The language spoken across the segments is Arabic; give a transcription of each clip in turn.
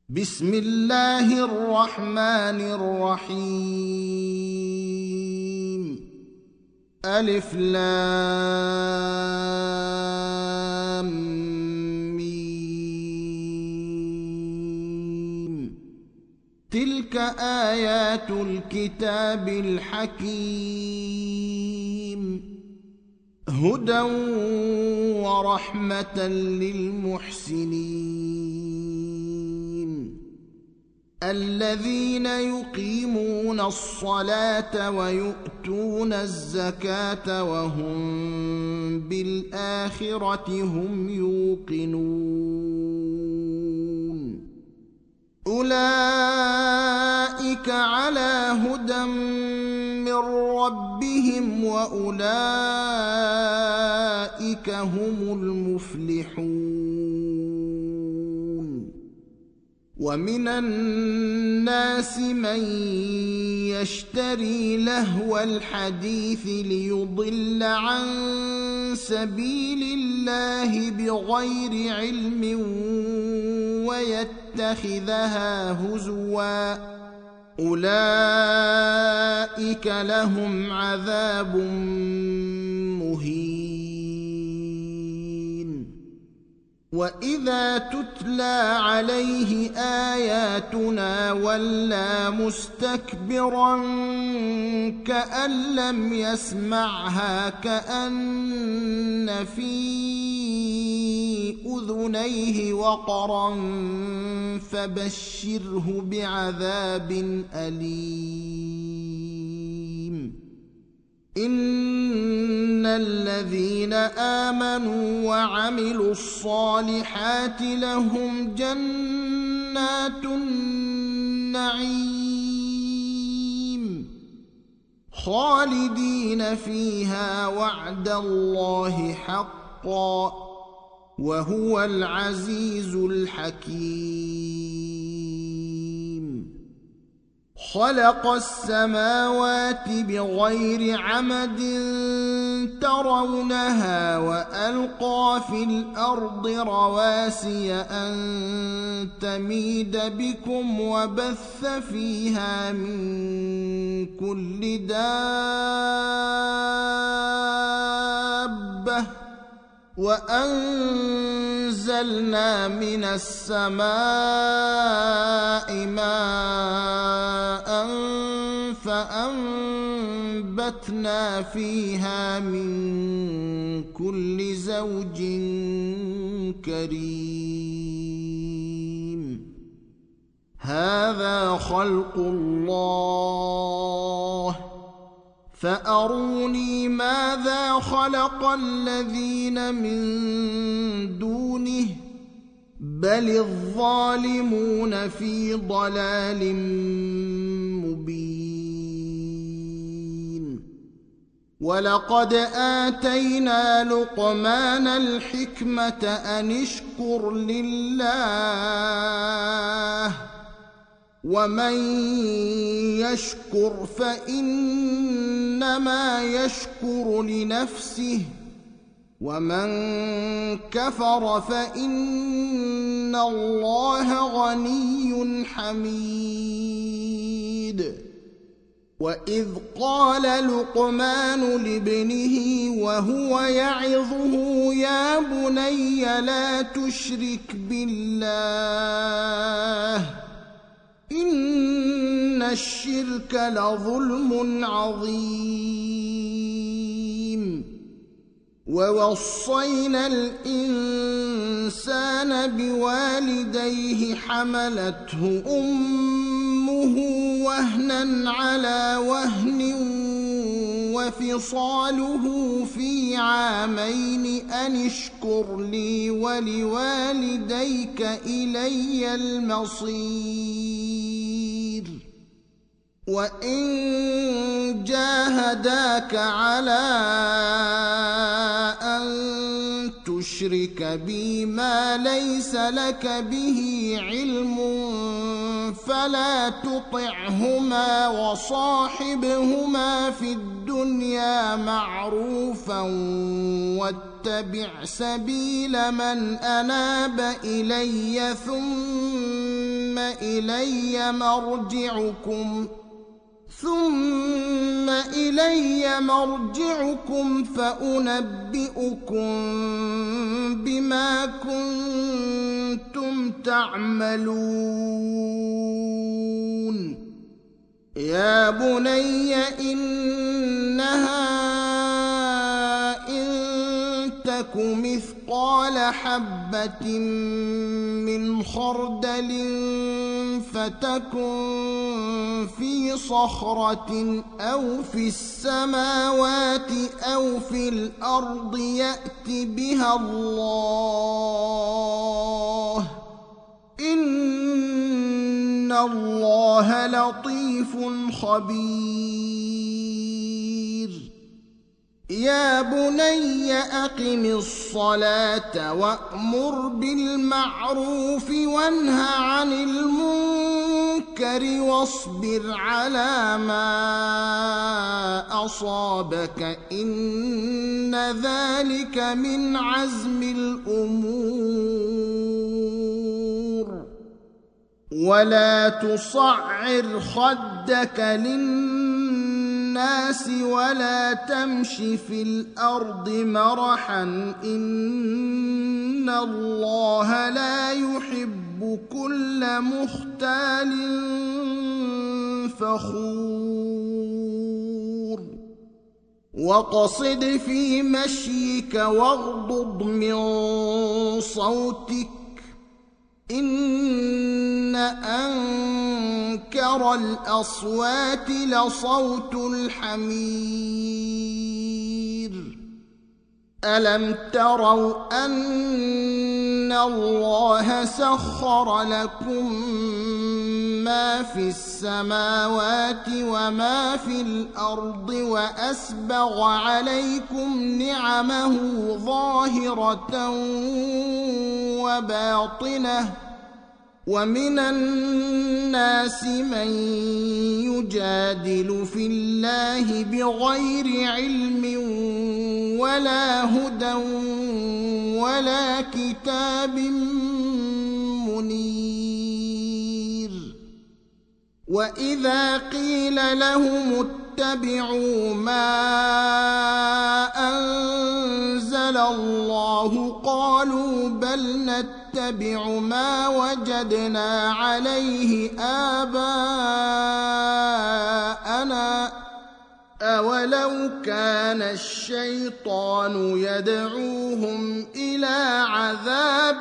بسم الله الرحمن الرحيم. ألف لام ميم. تلك آيات الكتاب الحكيم، هدى ورحمة للمحسنين الذين يقيمون الصلاة ويؤتون الزكاة وهم بالآخرة هم يوقنون. أولئك على هدى من ربهم وأولئك هم المفلحون. ومن الناس من يشتري لهو الحديث ليضل عن سبيل الله بغير علم ويتخذها هزوا، أولئك لهم عذاب مهين. وإذا تتلى عليه آياتنا ولى مستكبرا كأن لم يسمعها كأن في أذنيه وقرا فبشره بعذاب أليم. إن الذين آمنوا وعملوا الصالحات لهم جنات النعيم خالدين فيها وعد الله حقا وهو العزيز الحكيم. خلق السماوات بغير عمد ترونها وألقى في الأرض رواسي أن تميد بكم وبث فيها من كل دابة وأنزلنا من السماء ماء فأنبتنا فيها من كل زوج كريم. هذا خلق الله فأروني ماذا خلق الذين من دونه بل الظالمون في ضلال مبين. ولقد آتينا لقمان الحكمة أن اشكر لله ومن يشكر فإنما يشكر لنفسه ومن كفر فإن الله غني حميد. وإذ قال لقمان لابنه وهو يعظه يا بني لا تشرك بالله إن الشرك لظلم عظيم. ووصينا الإنسان بوالديه حملته أمه وهنا على وهن وفصاله في عامين أن اشكر لي ولوالديك إلي المصير. وإن جاهداك على أن تشرك بي ما ليس لك به علم فلا تطعهما وصاحبهما في الدنيا معروفا واتبع سبيل من أناب إلي ثم ثم إلي مرجعكم فأنبئكم بما كنتم تعملون يا بني إنها إن تك مثقال حبة من خردل فتكن في صخرة أو في السماوات أو في الأرض يأت بها الله إن الله لطيف خبير يا بني أقم الصلاة وأمر بالمعروف وانه عن المنكر واصبر على ما أصابك إن ذلك من عزم الأمور ولا تصعر خدك للناس ولا تمش في الأرض مرحا إن الله لا يحب كل مختال فخور واقصد في مشيك واغضض من صوتك إن أنكر الأصوات لصوت الحمير ألم تروا أن الله سخر لكم ما في السماوات وما في الأرض وأسبغ عليكم نعمه ظاهرة وباطنة ومن الناس من يجادل في الله بغير علم ولا هدى ولا كتاب منير وإذا قيل لهم اتبعوا ما أنزل الله قالوا بل نتبع ما وجدنا عليه آباءنا أولو كان الشيطان يدعوهم إلى عذاب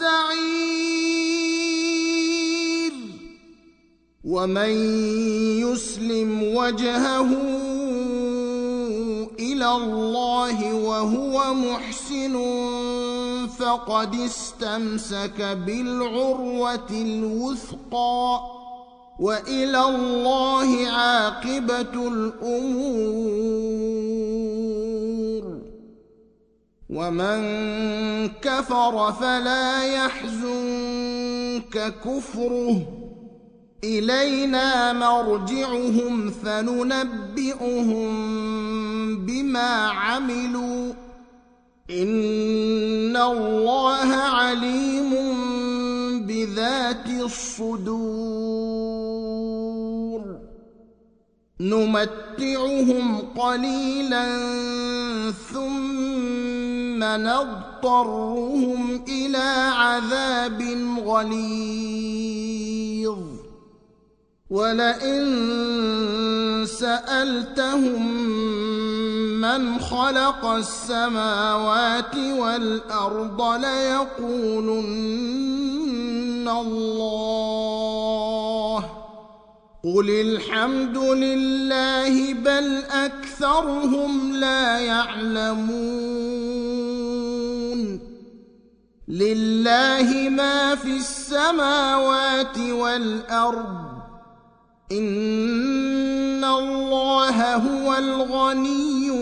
السعير ومن يسلم وجهه إلى الله وهو محسن فقد استمسك بالعروة الوثقى وإلى الله عاقبة الأمور ومن كفر فلا يحزنك كفره إلينا مرجعهم فننبئهم بما عملوا إن الله عليم بذات الصدور نمتعهم قليلا ثم نضطرهم إلى عذاب غليظ ولئن سألتهم من خلق السماوات والأرض ليقولن الله قل الحمد لله بل أكثرهم لا يعلمون لله ما في السماوات والأرض إن الله هو الغني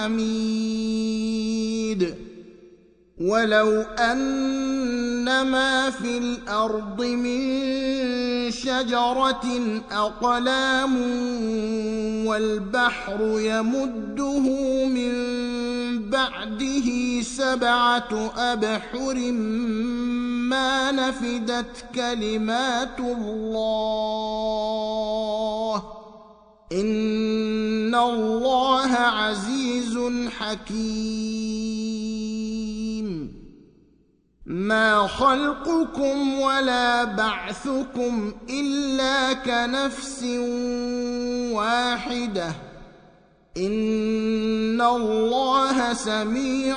الحميد ولو أن ما في الأرض من شجرة أقلام والبحر يمده من بعده 7 أبحر ما نفدت كلمات الله إن الله عزيز حكيم ما خلقكم ولا بعثكم إلا كنفس واحدة إن الله سميع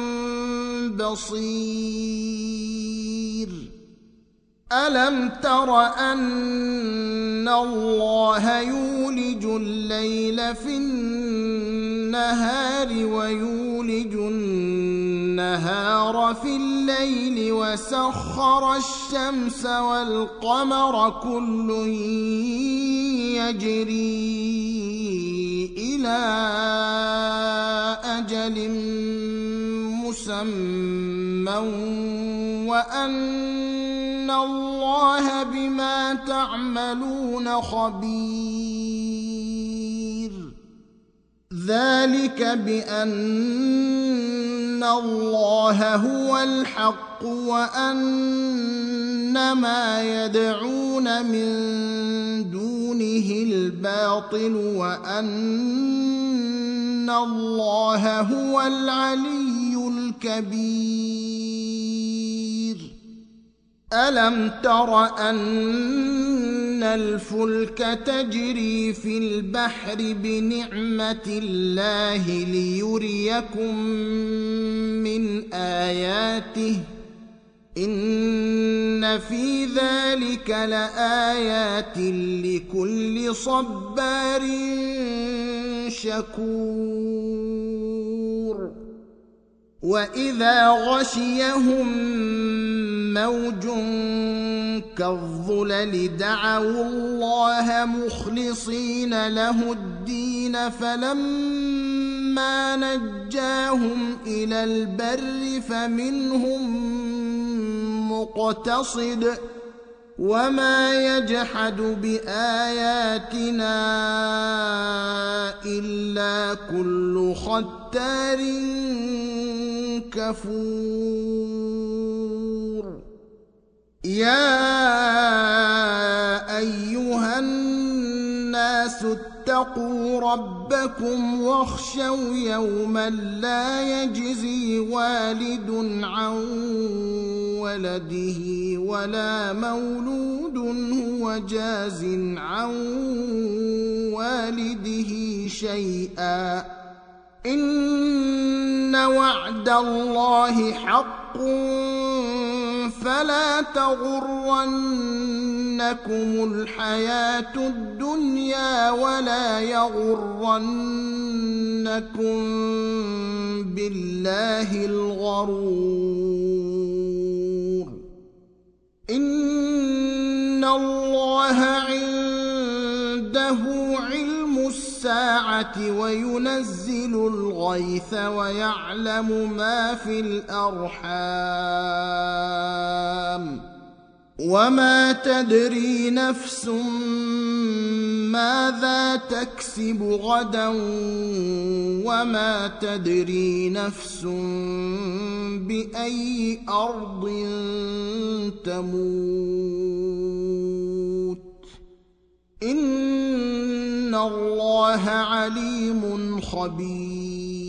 بصير ألم تر أن الله يولج الليل في النهار ويولج النهار في الليل وسخر الشمس والقمر كل يجري إلى أجل مسمى وأن الله بما تعملون خبير ذلك بأن الله هو الحق وأن ما يدعون من دونه الباطل وأن الله هو العلي الكبير ألم تر أن الفلك تجري في البحر بنعمة الله ليريكم من آياته إن في ذلك لآيات لكل صبار شكور وإذا غشيهم موج كالظلل دعوا الله مخلصين له الدين فلما نجاهم إلى البر فمنهم مقتصد وما يجحد بآياتنا إلا كل ختار كفور يا أيها الناس اتقوا ربكم واخشوا يوما لا يجزي والد عن ولده ولا مولود هو جاز عن والده شيئا إن وعد الله حق فلا تغرنكم الحياة الدنيا ولا يغرنكم بالله الغرور إن الله عنده علم الساعة وينزل الغيث ويعلم ما في الأرحام وما تدري نفس ماذا تكسب غدا وما تدري نفس بأي أرض تموت إن الله عليم خبير